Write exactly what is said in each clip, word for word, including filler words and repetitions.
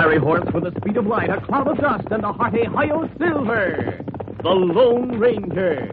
fiery horse with the speed of light, a cloud of dust, and a hearty Hi-Yo Silver, the Lone Ranger.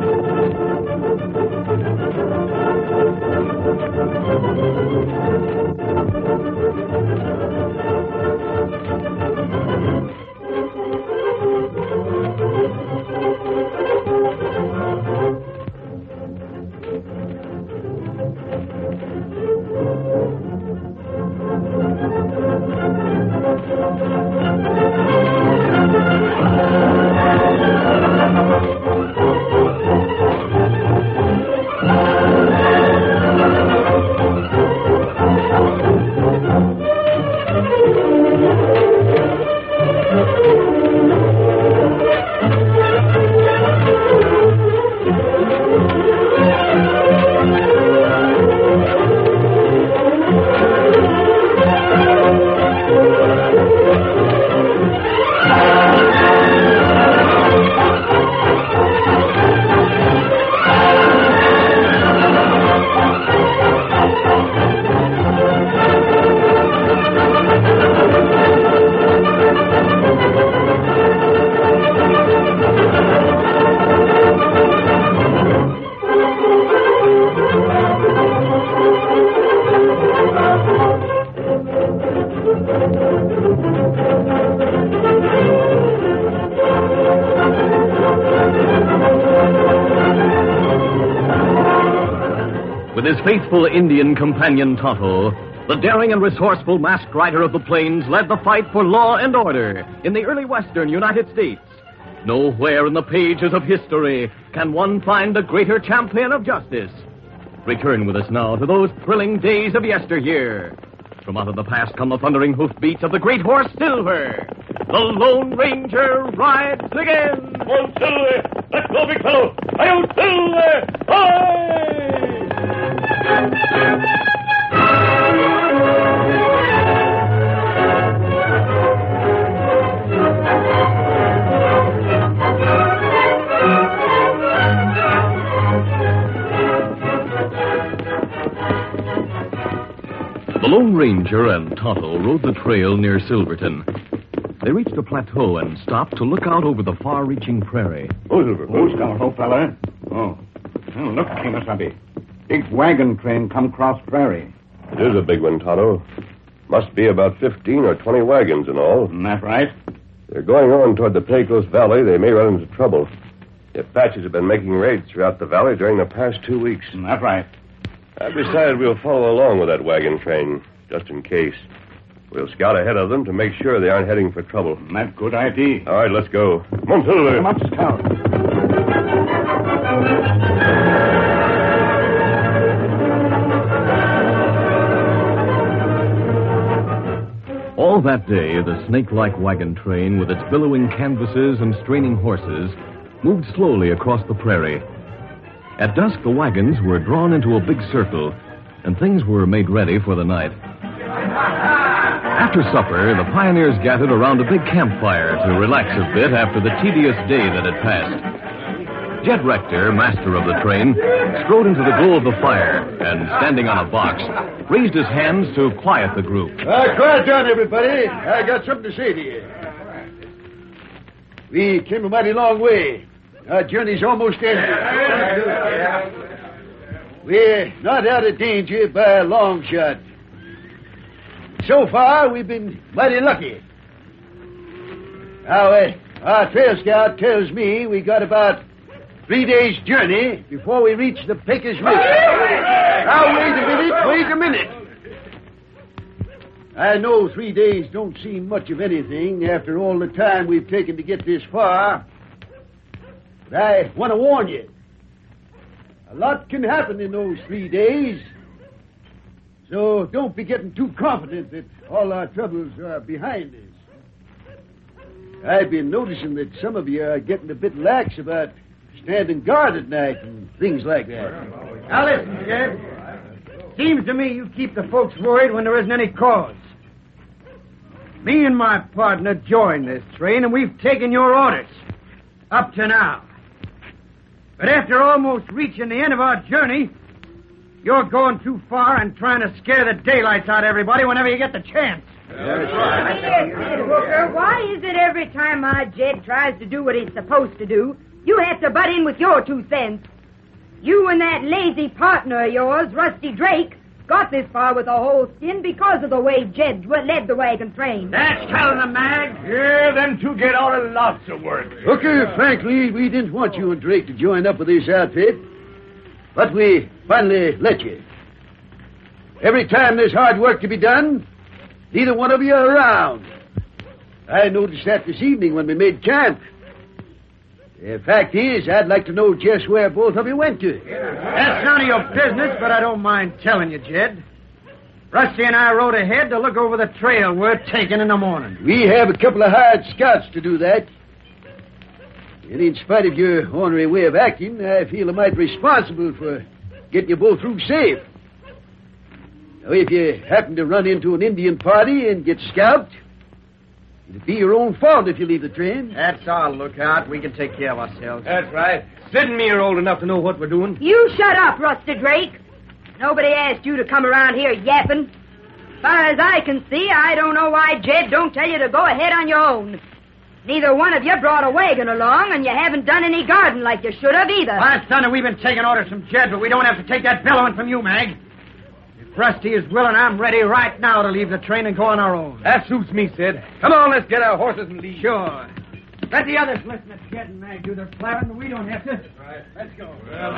With his faithful Indian companion Tonto, the daring and resourceful masked rider of the plains led the fight for law and order in the early western United States. Nowhere in the pages of history can one find a greater champion of justice. Return with us now to those thrilling days of yesteryear. From out of the past come the thundering hoofbeats of the great horse Silver. The Lone Ranger rides again. Oh, Silver! Let's go, big fellow! Hi-Yo, Silver! Hi! The Lone Ranger and Tonto rode the trail near Silverton. They reached a plateau and stopped to look out over the far-reaching prairie. Oh, Silver. Oh, down, old fella. Oh. Oh, look, Kimasabi. Big wagon train come cross prairie. It is a big one, Tonto. Must be about fifteen or twenty wagons in all. Isn't that right? They're going on toward the Pecos Valley. They may run into trouble. The Apaches have been making raids throughout the valley during the past two weeks. Isn't that right? I've decided we'll follow along with that wagon train, just in case. We'll scout ahead of them to make sure they aren't heading for trouble. Isn't that good idea? All right, let's go. Come on, Silver. Come on, Scout. All that day, the snake-like wagon train, with its billowing canvases and straining horses, moved slowly across the prairie. At dusk, the wagons were drawn into a big circle, and things were made ready for the night. After supper, the pioneers gathered around a big campfire to relax a bit after the tedious day that had passed. Jed Rector, master of the train, strode into the glow of the fire and, standing on a box, raised his hands to quiet the group. Uh, quiet down, everybody. I got something to say to you. We came a mighty long way. Our journey's almost ended. We're not out of danger by a long shot. So far, we've been mighty lucky. Now, uh, our trail scout tells me we got about three days' journey before we reach the Pecos River. Now, wait a minute, wait a minute. I know three days don't seem much of anything after all the time we've taken to get this far. But I want to warn you. A lot can happen in those three days. So don't be getting too confident that all our troubles are behind us. I've been noticing that some of you are getting a bit lax about standing guard at night and things like that. Now listen, Jeb. Seems to me you keep the folks worried when there isn't any cause. Me and my partner joined this train, and we've taken your orders. Up to now. But after almost reaching the end of our journey, You're going too far and trying to scare the daylights out of everybody whenever you get the chance. Hooker, why is it every time my Jed tries to do what he's supposed to do, you have to butt in with your two cents? You and that lazy partner of yours, Rusty Drake, got this far with a whole skin because of the way Jed led the wagon train. That's telling them, Mag. Yeah, them two get out of lots of work. Hooker, frankly, we didn't want you and Drake to join up with this outfit, but we finally let you. Every time there's hard work to be done, neither one of you are around. I noticed that this evening when we made camp. The fact is, I'd like to know just where both of you went to. That's none of your business, but I don't mind telling you, Jed. Rusty and I rode ahead to look over the trail we're taking in the morning. We have a couple of hired scouts to do that. And in spite of your ornery way of acting, I feel a mite responsible for getting you both through safe. Now, if you happen to run into an Indian party and get scalped, it'll be your own fault if you leave the train. That's our lookout. We can take care of ourselves. That's right. Sid and me are old enough to know what we're doing. You shut up, Rusty Drake. Nobody asked you to come around here yapping. As far as I can see, I don't know why Jed don't tell you to go ahead on your own. Neither one of you brought a wagon along, and you haven't done any garden like you should have either. Last Thunder, we've been taking orders from Jed, but we don't have to take that bellowing from you, Mag. If Rusty is willing, I'm ready right now to leave the train and go on our own. That suits me, Sid. Come on, let's get our horses and leave. Sure. Let the others listen to Jed and Mag do their plowing, but we don't have to. Right. Let's go. Well,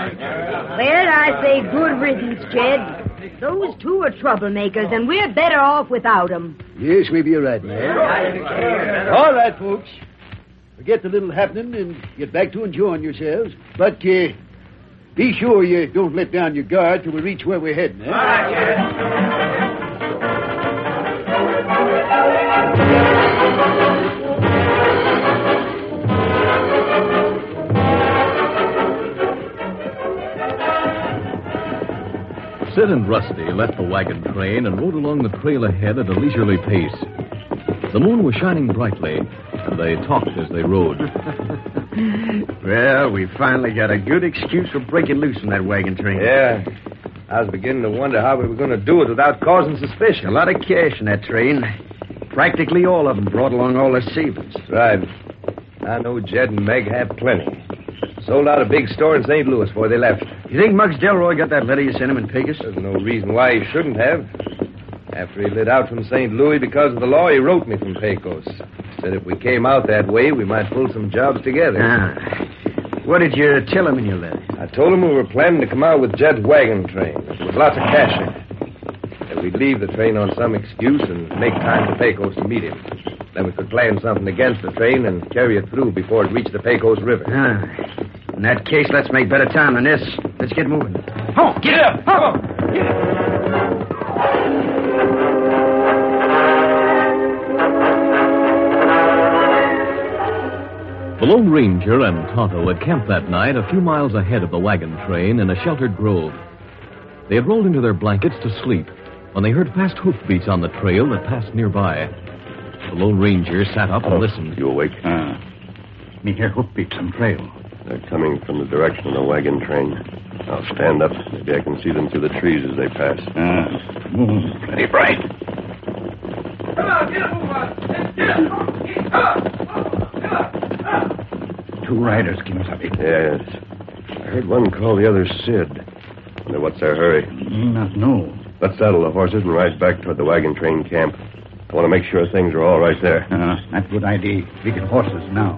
I say good riddance, Jed. Those two are troublemakers, and we're better off without them. Yes, maybe you're right, man. All right, folks. Forget the little happening and get back to enjoying yourselves. But uh, be sure you don't let down your guard till we reach where we're heading. Eh? All right, Jed. Sid and Rusty left the wagon train and rode along the trail ahead at a leisurely pace. The moon was shining brightly, and they talked as they rode. Well, we finally got a good excuse for breaking loose from that wagon train. Yeah. I was beginning to wonder how we were going to do it without causing suspicion. A lot of cash in that train. Practically all of them brought along all their savings. Right. I know Jed and Meg have plenty. Sold out a big store in Saint Louis before they left. You think Muggs Delroy got that letter you sent him in Pecos? There's no reason why he shouldn't have. After he lit out from Saint Louis because of the law, he wrote me from Pecos. Said if we came out that way, we might pull some jobs together. Ah. What did you tell him in your letter? I told him we were planning to come out with Jed's wagon train. There was lots of cash in it. That we'd leave the train on some excuse and make time to Pecos to meet him. Then we could plan something against the train and carry it through before it reached the Pecos River. Ah. In that case, let's make better time than this. Let's get moving. Oh, get up! Oh, get up! The Lone Ranger and Tonto had camped that night a few miles ahead of the wagon train in a sheltered grove. They had rolled into their blankets to sleep when they heard fast hoofbeats on the trail that passed nearby. The Lone Ranger sat up and listened. You awake? Ah. Me hear hoofbeats on trail. They're coming from the direction of the wagon train. I'll stand up. Maybe I can see them through the trees as they pass. Ah. Moon plenty bright. Come on, get up, move on. Get up. Get up. Get up. Two riders, Kimasabi. Yes. I heard one call the other Sid. Wonder what's their hurry. Not know. Let's saddle the horses and ride back toward the wagon train camp. I want to make sure things are all right there. Uh, that's a good idea. We get horses now.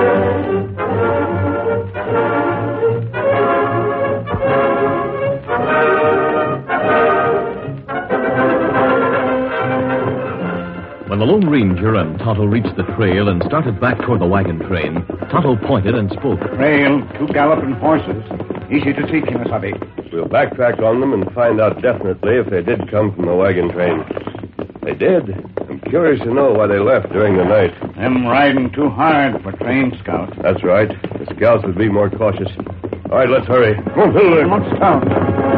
When the Lone Ranger and Tonto reached the trail and started back toward the wagon train, Tonto pointed and spoke. Trail, two galloping horses. Easy to see, Kimasabi. We'll backtrack on them and find out definitely if they did come from the wagon train. They did. I'm curious to know why they left during the night. Them riding too hard for train scouts. That's right. The scouts would be more cautious. All right, let's hurry. Come on, Fiddler. Come on, Scout.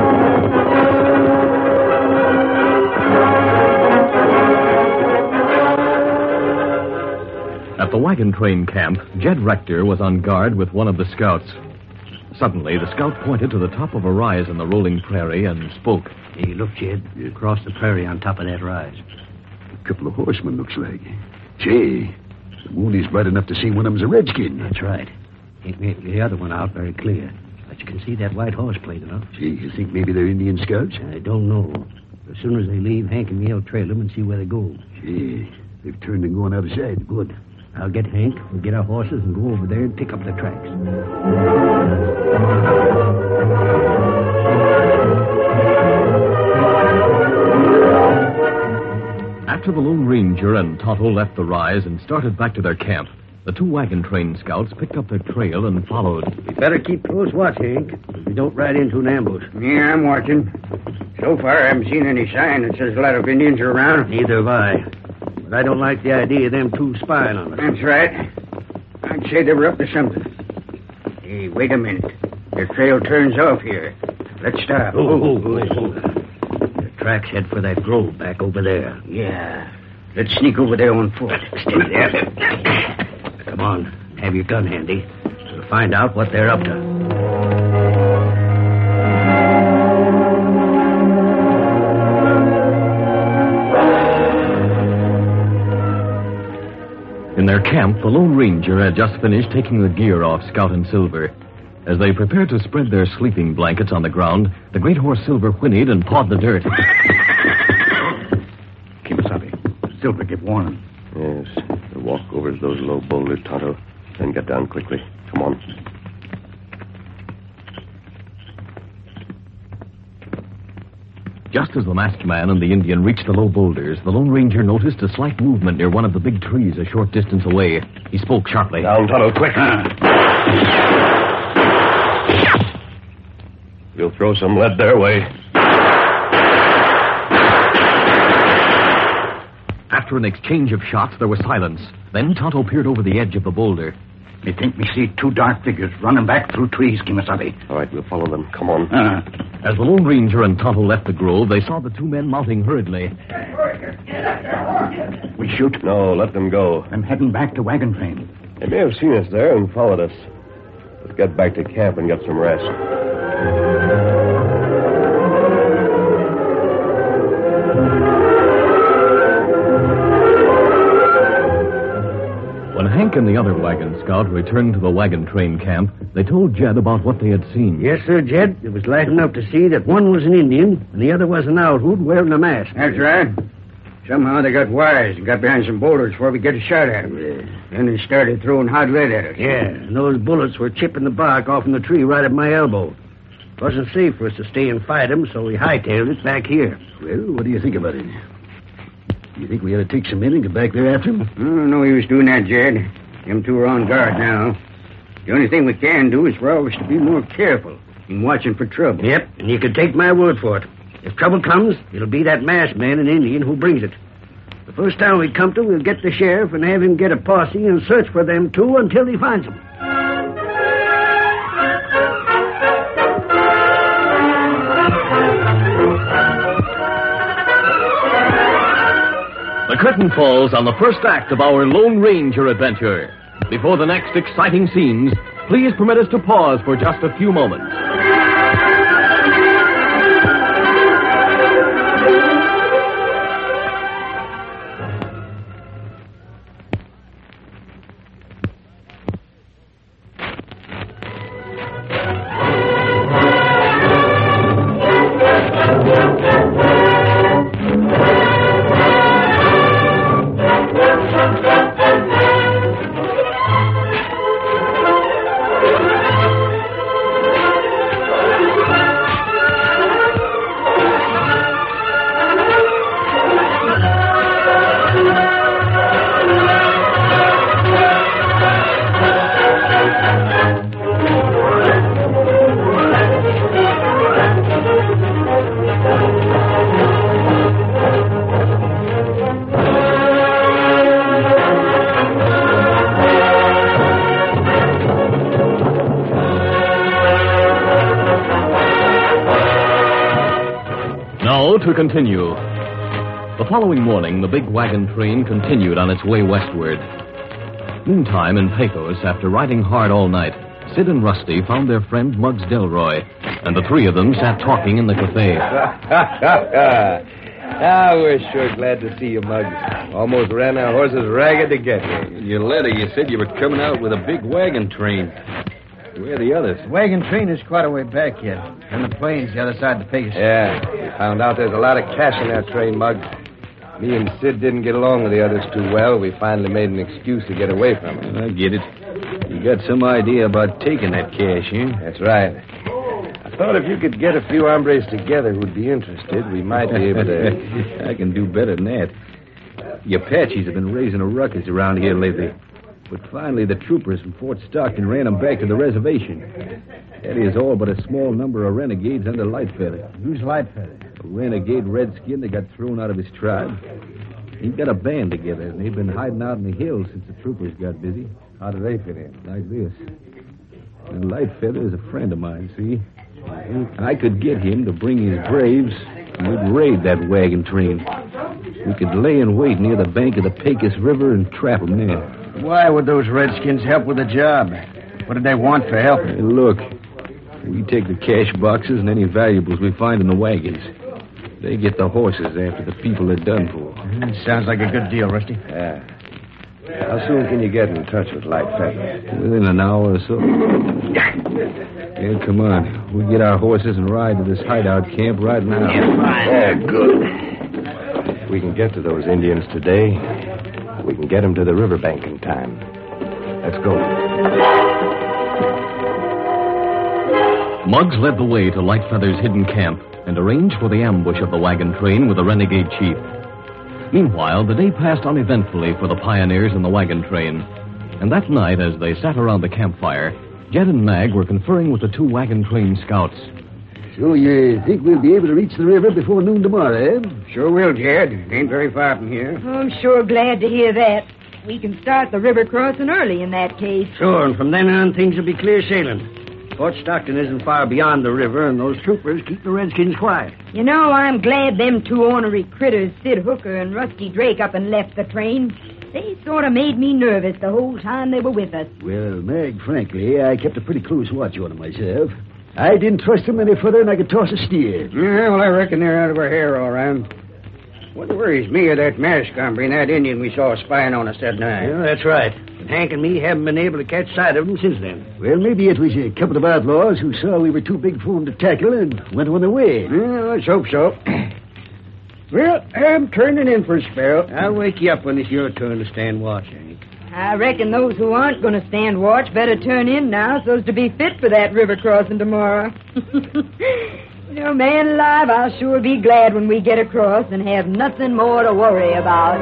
At the wagon train camp, Jed Rector was on guard with one of the scouts. Suddenly, the scout pointed to the top of a rise in the rolling prairie and spoke. Hey, look, Jed. Across the prairie on top of that rise. A couple of horsemen, looks like. Gee, the moon is bright enough to see one of them's a redskin. That's right. Can't make the other one out very clear. But you can see that white horse plate enough. Gee, you think maybe they're Indian scouts? I don't know. As soon as they leave, Hank and me will trail them and see where they go. Gee, they've turned and gone outside. Good. I'll get Hank, we'll get our horses and go over there and pick up the tracks. After the Lone Ranger and Tonto left the rise and started back to their camp, the two wagon train scouts picked up their trail and followed. We better keep close watch, Hank, so we don't ride into an ambush. Yeah, I'm watching. So far, I haven't seen any sign that says a lot of Indians are around. Neither have I. But I don't like the idea of them two spying on us. That's right. I'd say they were up to something. Hey, wait a minute. Their trail turns off here. Let's stop. Oh, oh, oh, oh. The tracks head for that grove back over there. Yeah. Let's sneak over there on foot. Steady there. Come on. Have your gun handy. We'll find out what they're up to. In their camp, the Lone Ranger had just finished taking the gear off Scout and Silver. As they prepared to spread their sleeping blankets on the ground, the great horse Silver whinnied and pawed the dirt. Kimasabi, Silver, give warning. Yes, we'll walk over those low boulders, Tonto, then get down quickly. Come on. Just as the masked man and the Indian reached the low boulders, the Lone Ranger noticed a slight movement near one of the big trees a short distance away. He spoke sharply. Down, Tonto, quick. We'll throw some lead their way. After an exchange of shots, there was silence. Then Tonto peered over the edge of the boulder. Me think me see two dark figures running back through trees, Kimasabi. All right, we'll follow them. Come on. Uh, As the Lone Ranger and Tonto left the grove, they saw the two men mounting hurriedly. we shoot. No, let them go. I'm heading back to wagon train. They may have seen us there and followed us. Let's get back to camp and get some rest. When Hank and the other wagon scout returned to the wagon train camp, they told Jed about what they had seen. Yes, sir, Jed. It was light enough to see that one was an Indian and the other was an outhood wearing a mask. That's right. Somehow they got wise and got behind some boulders before we get a shot at them. Yeah. Then they started throwing hot lead at us. Yeah, and those bullets were chipping the bark off in the tree right at my elbow. It wasn't safe for us to stay and fight them, so we hightailed it back here. Well, what do you think about it? You think we ought to take some men and get back there after him? Oh, no use doing that, Jed. Them two are on guard now. The only thing we can do is for always to be more careful in watching for trouble. Yep, and you can take my word for it. If trouble comes, it'll be that masked man and Indian who brings it. The first town we come to, we'll get the sheriff and have him get a posse and search for them two until he finds them. The curtain falls on the first act of our Lone Ranger adventure. Before the next exciting scenes, please permit us to pause for just a few moments. To continue. The following morning, the big wagon train continued on its way westward. Meantime, in Pecos, after riding hard all night, Sid and Rusty found their friend Muggs Delroy, and the three of them sat talking in the cafe. Ah, we're sure glad to see you, Muggs. Almost ran our horses ragged to get here. In your letter, you said you were coming out with a big wagon train. Where are the others? The wagon train is quite a way back yet. And the plains the other side of the Pegasus. Yeah, we found out there's a lot of cash in that train, Muggs. Me and Sid didn't get along with the others too well. We finally made an excuse to get away from them. I get it. You got some idea about taking that cash, eh? That's right. I thought if you could get a few hombres together who'd be interested, we might be able to... I can do better than that. The Apaches have been raising a ruckus around here lately. But finally, the troopers from Fort Stockton ran them back to the reservation. That is all but a small number of renegades under Lightfeather. Who's Lightfeather? A renegade redskin that got thrown out of his tribe. He's got a band together, and they've been hiding out in the hills since the troopers got busy. How do they fit in? Like this. And Lightfeather is a friend of mine, see? I could get him to bring his braves, and we'd raid that wagon train. We could lay in wait near the bank of the Pecos River and trap them there. Why would those redskins help with the job? What did they want for help? Hey, look, we take the cash boxes and any valuables we find in the wagons. They get the horses after the people they're done for. Mm, sounds like a good deal, Rusty. Yeah. How soon can you get in touch with Lightfeather? Within an hour or so. Yeah, come on. We'll get our horses and ride to this hideout camp right now. Yeah, good. If we can get to those Indians today, we can get them to the riverbank in time. Let's go. Muggs led the way to Lightfeather's hidden camp and arranged for the ambush of the wagon train with the renegade chief. Meanwhile, the day passed uneventfully for the pioneers and the wagon train. And that night, as they sat around the campfire, Jed and Mag were conferring with the two wagon train scouts. So you think we'll be able to reach the river before noon tomorrow, eh? Sure will, Jed. Ain't very far from here. Oh, I'm sure glad to hear that. We can start the river crossing early in that case. Sure, and from then on, things will be clear sailing. Fort Stockton isn't far beyond the river, and those troopers keep the redskins quiet. You know, I'm glad them two ornery critters, Sid Hooker and Rusty Drake, up and left the train. They sort of made me nervous the whole time they were with us. Well, Meg, frankly, I kept a pretty close watch on them myself. I didn't trust them any further than I could toss a steer. Yeah, well, I reckon they're out of our hair, all right. What worries me are that masked hombre and that Indian we saw spying on us that night. Yeah, that's right. But Hank and me haven't been able to catch sight of them since then. Well, maybe it was a couple of outlaws who saw we were too big for them to tackle and went on their way. Yeah, let's hope so. Well, I'm turning in for a spell. I'll wake you up when it's your turn to stand watch, Hank. I reckon those who aren't going to stand watch better turn in now so as to be fit for that river crossing tomorrow. You know, man alive, I'll sure be glad when we get across and have nothing more to worry about.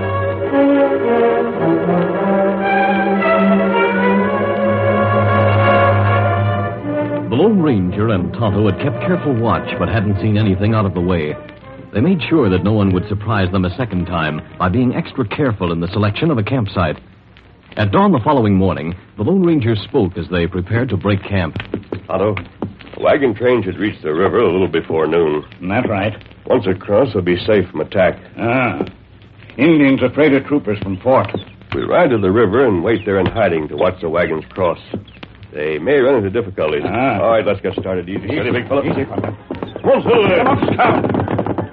The Lone Ranger and Tonto had kept careful watch but hadn't seen anything out of the way. They made sure that no one would surprise them a second time by being extra careful in the selection of a campsite. At dawn the following morning, the Lone Ranger spoke as they prepared to break camp. Tonto, the wagon train should reach the river a little before noon. That's right. Once across, they'll be safe from attack. Ah. Indians afraid of troopers from fort. We ride to the river and wait there in hiding to watch the wagons cross. They may run into difficulties. Ah. All right, let's get started. Easy, steady, big fella. Easy, fella. Come on, Silver. Come on, Scout.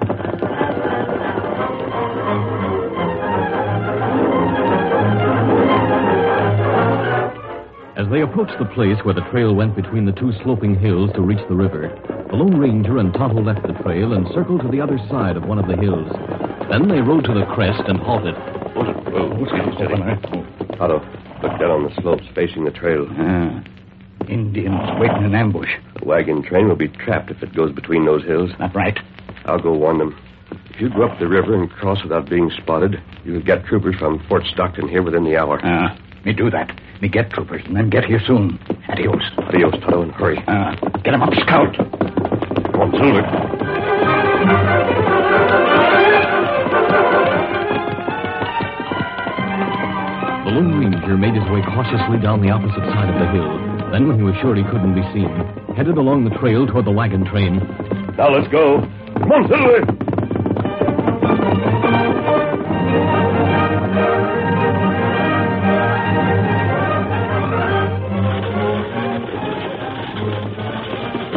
As they approached the place where the trail went between the two sloping hills to reach the river, the Lone Ranger and Tonto left the trail and circled to the other side of one of the hills. Then they rode to the crest and halted. Whoa, whoa, steady, steady. Tonto, look down on the slopes facing the trail. Ah. Indians waiting in ambush. The wagon train will be trapped if it goes between those hills. That's right. I'll go warn them. If you go up the river and cross without being spotted, you'll get troopers from Fort Stockton here within the hour. Ah, me do that. Me get troopers and then get here soon. Adios. Adios, Tonto, and hurry. Ah, get him up, Scout. Come on, Silver. The Lone Ranger made his way cautiously down the opposite side of the hill. Then, when he was sure he couldn't be seen, headed along the trail toward the wagon train. Now let's go. Come on, Silver.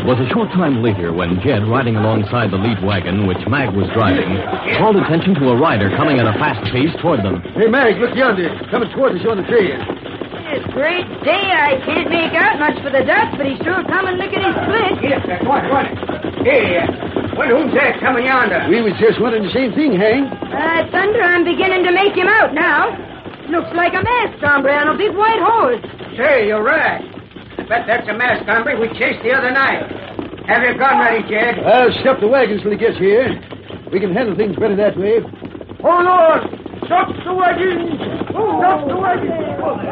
was a short time later when Jed, riding alongside the lead wagon, which Mag was driving, called attention to a rider coming at a fast pace toward them. Hey, Mag, look yonder. Coming towards us on the trail. It's a great day. I can't make out much for the dust, but he's sure coming lickety split. Yes, that's what, what? Hey, uh, well, who's that coming yonder? We was just wondering the same thing, Hank. Uh, Thunder, I'm beginning to make him out now. Looks like a masked hombre on a big white horse. Say, you're right. I bet that's a masked hombre we chased the other night. Have your gun ready, Jed? I'll stop the wagons till he gets here. We can handle things better that way. Hold on! Stop the wagons! Stop the wagons!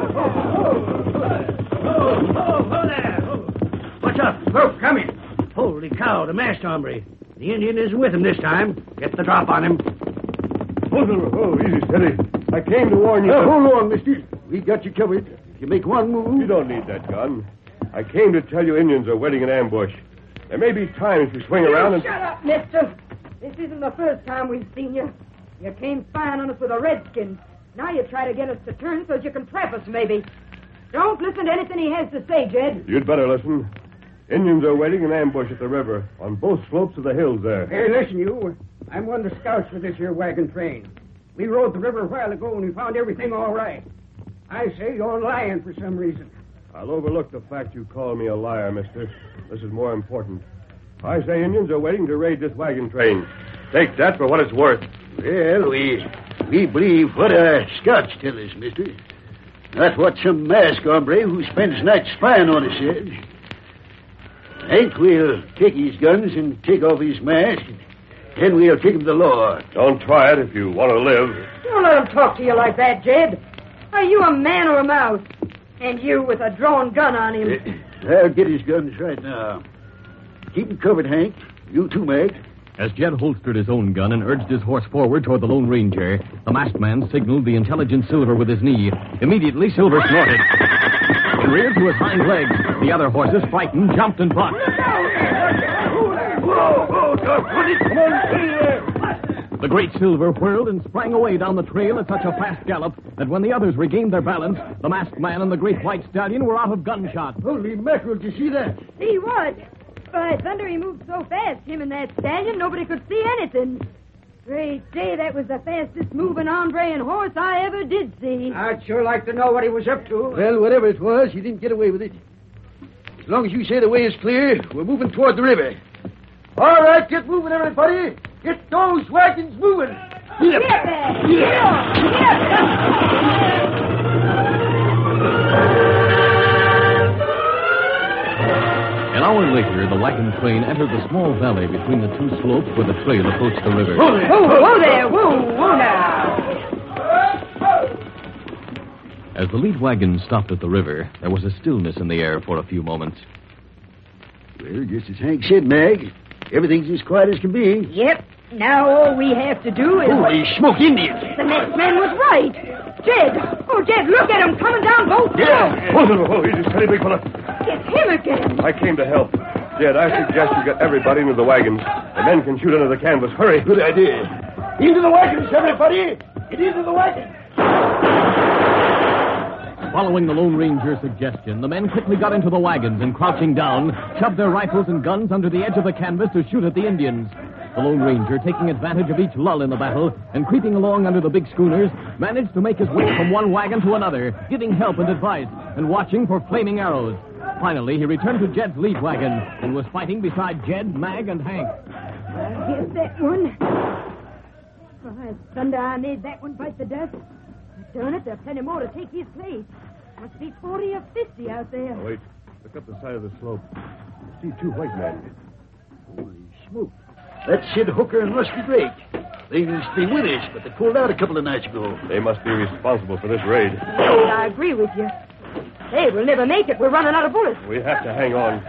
What's up? Look, come in. Holy cow, the masked hombre. The Indian isn't with him this time. Get the drop on him. Oh, oh, easy, steady. I came to warn you. Now, that... hold on, mister. We got you covered. If you make one move... You don't need that gun. I came to tell you Indians are waiting in ambush. There may be times you swing around and... Shut up, mister. This isn't the first time we've seen you. You came spying on us with a redskin. Now you try to get us to turn so that you can trap us, maybe. Don't listen to anything he has to say, Jed. You'd better listen. Indians are waiting in ambush at the river on both slopes of the hills there. Hey, listen, you. I'm one of the scouts for this here wagon train. We rode the river a while ago and we found everything all right. I say you're lying for some reason. I'll overlook the fact you call me a liar, mister. This is more important. I say Indians are waiting to raid this wagon train. Take that for what it's worth. Well, we we believe what our scouts tell us, mister. Not what some masked hombre who spends nights spying on us said. Hank, we'll take his guns and take off his mask, and we'll take him to the law. Don't try it if you want to live. Don't let him talk to you like that, Jed. Are you a man or a mouse? And you with a drawn gun on him. Uh, I'll get his guns right now. Keep him covered, Hank. You too, Meg. As Jed holstered his own gun and urged his horse forward toward the Lone Ranger, the masked man signaled the intelligent Silver with his knee. Immediately, Silver snorted. He reared to his hind legs. The other horses, frightened, jumped and bucked. The great Silver whirled and sprang away down the trail at such a fast gallop that when the others regained their balance, the masked man and the great white stallion were out of gunshot. Holy mackerel, did you see that? See what? By thunder, he moved so fast, him and that stallion, nobody could see anything. Great day, that was the fastest moving hombre and horse I ever did see. I'd sure like to know what he was up to. Well, whatever it was, he didn't get away with it. As long as you say the way is clear, we're moving toward the river. All right, get moving, everybody. Get those wagons moving. Get back. An hour later, the wagon train entered the small valley between the two slopes where the trail approached the river. Whoa there, whoa, whoa there, whoa, whoa now. As the lead wagon stopped at the river, there was a stillness in the air for a few moments. Well, just as Hank said, Mag, everything's as quiet as can be. Yep. Now all we have to do is... Holy smoke, Indians! The next man was right. Jed! Oh, Jed, look at him coming down both slopes. Oh, no, no, he's a steady big fella. It's him again. I came to help. Jed, I suggest you get everybody into the wagons. The men can shoot under the canvas. Hurry. Good idea. Into the wagons, everybody! Get into the wagons! Following the Lone Ranger's suggestion, the men quickly got into the wagons and, crouching down, shoved their rifles and guns under the edge of the canvas to shoot at the Indians. The Lone Ranger, taking advantage of each lull in the battle and creeping along under the big schooners, managed to make his way from one wagon to another, giving help and advice and watching for flaming arrows. Finally, he returned to Jed's lead wagon and was fighting beside Jed, Mag, and Hank. I guess that one. Oh, thunder, I made that one bite the dust. Darn it, there's plenty more to take his place. Must be forty or fifty out there. Oh, wait. Look up the side of the slope. You see two white men. Holy smoke. That's Sid Hooker and Rusty Drake. They used to be with us, but they pulled out a couple of nights ago. They must be responsible for this raid. Oh, I agree with you. Hey, we'll never make it. We're running out of bullets. We have to hang on.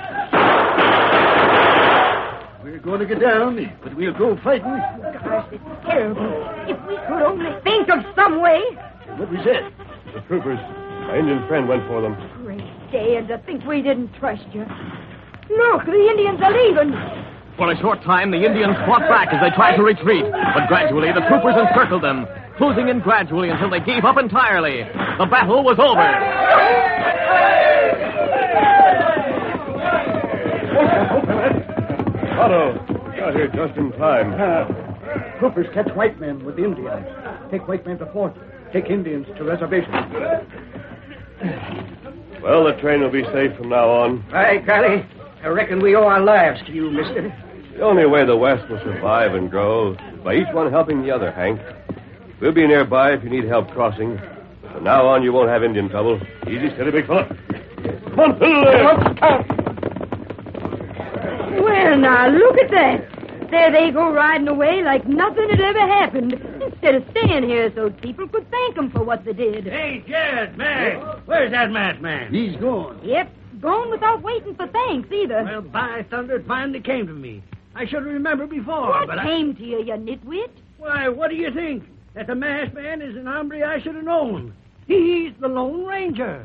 We're going to get down, but we'll go fighting. Gosh, it's terrible. If we could only think of some way. What was that? The troopers. My Indian friend went for them. Great day, and to think we didn't trust you. Look, the Indians are leaving. For a short time, the Indians fought back as they tried to retreat, but gradually the troopers encircled them, closing in gradually until they gave up entirely. The battle was over. Otto, got here just in time. Uh, troopers catch white men with Indians. Take white men to fort. Take Indians to reservation. Well, the train will be safe from now on. Right, Golly. I reckon we owe our lives to you, mister. The only way the West will survive and grow is by each one helping the other, Hank. We'll be nearby if you need help crossing. But from now on, you won't have Indian trouble. Easy, steady, big fella. Come on, fiddle there. Well, now, look at that. There they go riding away like nothing had ever happened, instead of staying here so people could thank them for what they did. Hey, Jed, Mac, where's that masked man? He's gone. Yep, gone without waiting for thanks either. Well, by thunder, it finally came to me. I should have remembered before, what but came I... to you, you nitwit? Why, what do you think? That the masked man is an hombre I should have known. He's the Lone Ranger.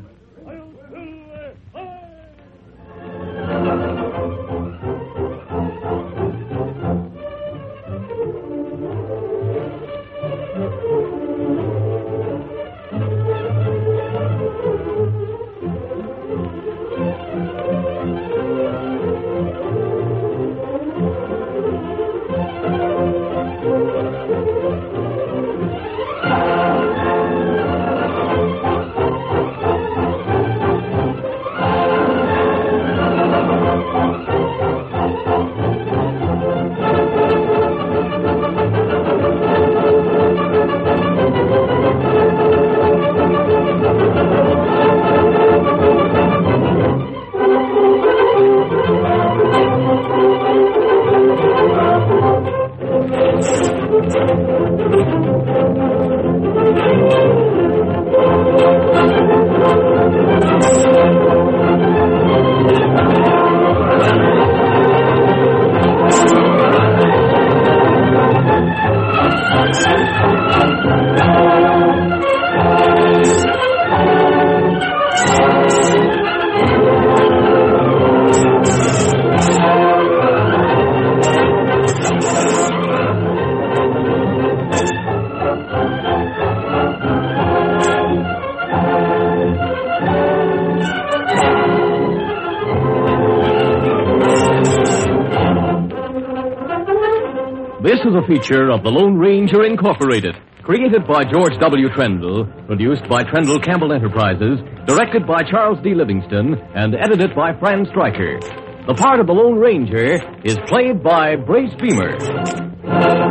This is a feature of the Lone Ranger Incorporated, created by George W. Trendle, produced by Trendle Campbell Enterprises, directed by Charles D. Livingston, and edited by Fran Stryker. The part of the Lone Ranger is played by Brace Beamer.